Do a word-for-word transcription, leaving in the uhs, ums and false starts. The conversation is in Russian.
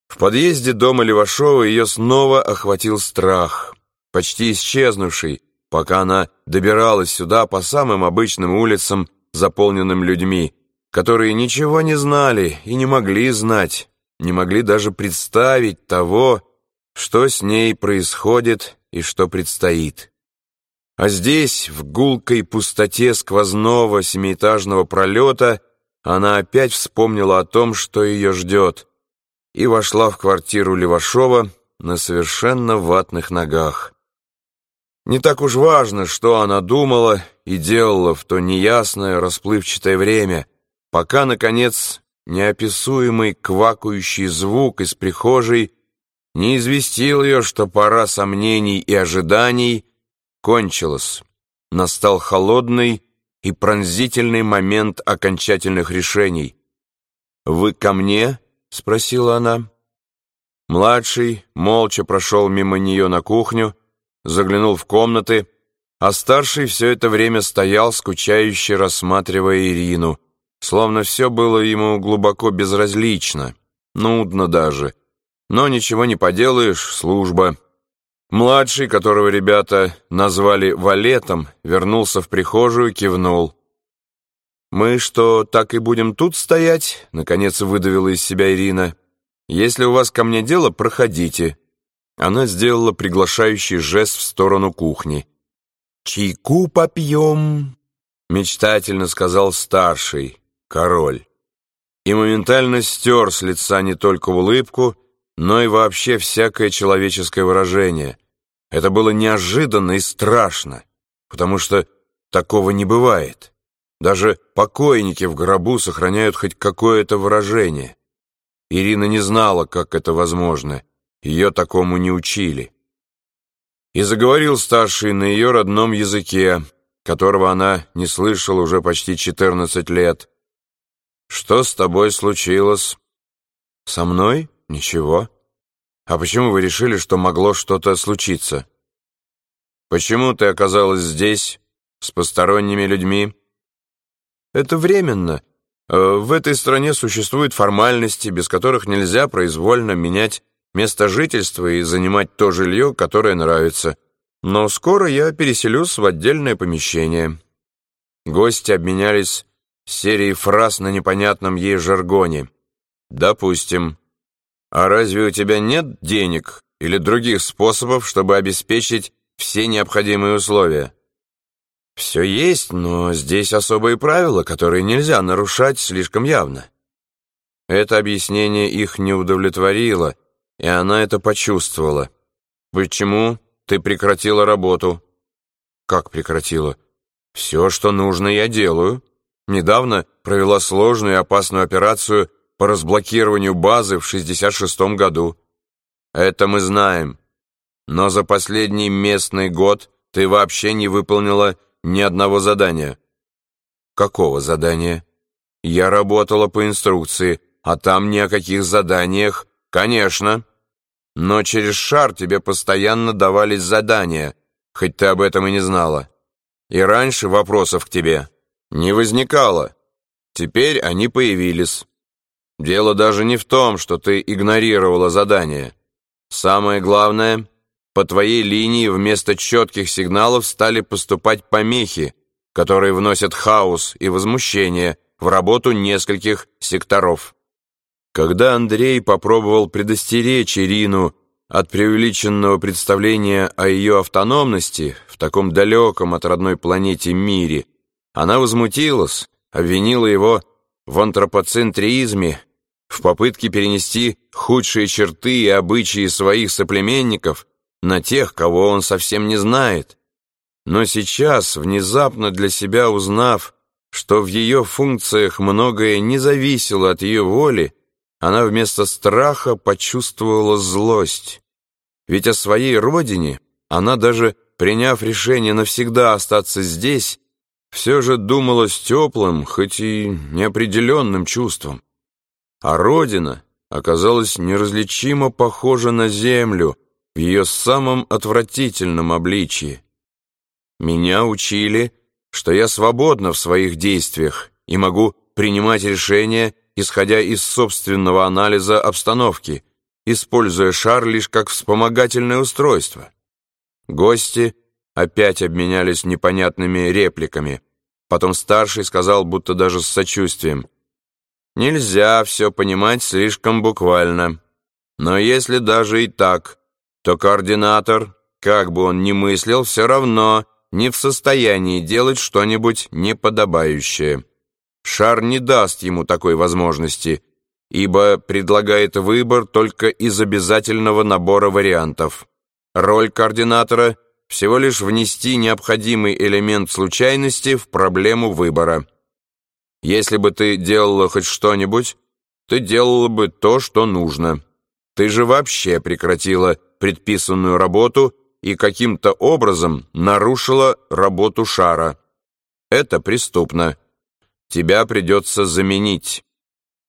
В подъезде дома Левашова ее снова охватил страх, почти исчезнувший, пока она добиралась сюда по самым обычным улицам, заполненным людьми, которые ничего не знали и не могли знать, не могли даже представить того, что с ней происходит и что предстоит. А здесь, в гулкой пустоте сквозного семиэтажного пролета, она опять вспомнила о том, что ее ждет, и вошла в квартиру Левашова на совершенно ватных ногах. Не так уж важно, что она думала и делала в то неясное, расплывчатое время, пока, наконец, неописуемый квакающий звук из прихожей не известил ее, что пора сомнений и ожиданий кончилась. Настал холодный и пронзительный момент окончательных решений. «Вы ко мне?» — спросила она. Младший молча прошел мимо нее на кухню, заглянул в комнаты, а старший все это время стоял, скучающе рассматривая Ирину, словно все было ему глубоко безразлично, нудно даже. Но ничего не поделаешь, служба. Младший, которого ребята назвали Валетом, вернулся в прихожую, кивнул. «Мы что, так и будем тут стоять?» — наконец выдавила из себя Ирина. «Если у вас ко мне дело, проходите». Она сделала приглашающий жест в сторону кухни. «Чайку попьем», — мечтательно сказал старший, король. И моментально стер с лица не только улыбку, но и вообще всякое человеческое выражение. Это было неожиданно и страшно, потому что такого не бывает. Даже покойники в гробу сохраняют хоть какое-то выражение. Ирина не знала, как это возможно. Ее такому не учили. И заговорил старший на ее родном языке, которого она не слышала уже почти четырнадцать лет. «Что с тобой случилось?» «Со мной? Ничего. А почему вы решили, что могло что-то случиться?» «Почему ты оказалась здесь, с посторонними людьми?» «Это временно. В этой стране существуют формальности, без которых нельзя произвольно менять место жительства и занимать то жилье, которое нравится. Но скоро я переселюсь в отдельное помещение». Гости обменялись серией фраз на непонятном ей жаргоне. «Допустим. А разве у тебя нет денег или других способов, чтобы обеспечить все необходимые условия?» «Все есть, но здесь особые правила, которые нельзя нарушать слишком явно». Это объяснение их не удовлетворило, и она это почувствовала. «Почему ты прекратила работу?» «Как прекратила? Все, что нужно, я делаю. Недавно провела сложную и опасную операцию по разблокированию базы в шестьдесят шестом году. Это мы знаем. Но за последний местный год ты вообще не выполнила ни одного задания». «Какого задания?» «Я работала по инструкции, а там ни о каких заданиях». «Конечно. Но через шар тебе постоянно давались задания, хоть ты об этом и не знала. И раньше вопросов к тебе не возникало. Теперь они появились. Дело даже не в том, что ты игнорировала задания. Самое главное, по твоей линии вместо четких сигналов стали поступать помехи, которые вносят хаос и возмущение в работу нескольких секторов». Когда Андрей попробовал предостеречь Ирину от преувеличенного представления о ее автономности в таком далеком от родной планете мире, она возмутилась, обвинила его в антропоцентризме, в попытке перенести худшие черты и обычаи своих соплеменников на тех, кого он совсем не знает. Но сейчас, внезапно для себя узнав, что в ее функциях многое не зависело от ее воли, она вместо страха почувствовала злость. Ведь о своей родине она, даже приняв решение навсегда остаться здесь, все же думала с теплым, хоть и неопределенным чувством. А родина оказалась неразличимо похожа на землю в ее самом отвратительном обличии. Меня учили, что я свободна в своих действиях и могу принимать решения, исходя из собственного анализа обстановки, используя шар лишь как вспомогательное устройство. Гости опять обменялись непонятными репликами. Потом старший сказал, будто даже с сочувствием: «Нельзя все понимать слишком буквально. Но если даже и так, то координатор, как бы он ни мыслил, все равно не в состоянии делать что-нибудь неподобающее. Шар не даст ему такой возможности, ибо предлагает выбор только из обязательного набора вариантов. Роль координатора — всего лишь внести необходимый элемент случайности в проблему выбора. Если бы ты делала хоть что-нибудь, ты делала бы то, что нужно. Ты же вообще прекратила предписанную работу и каким-то образом нарушила работу шара. Это преступно. Тебя придется заменить».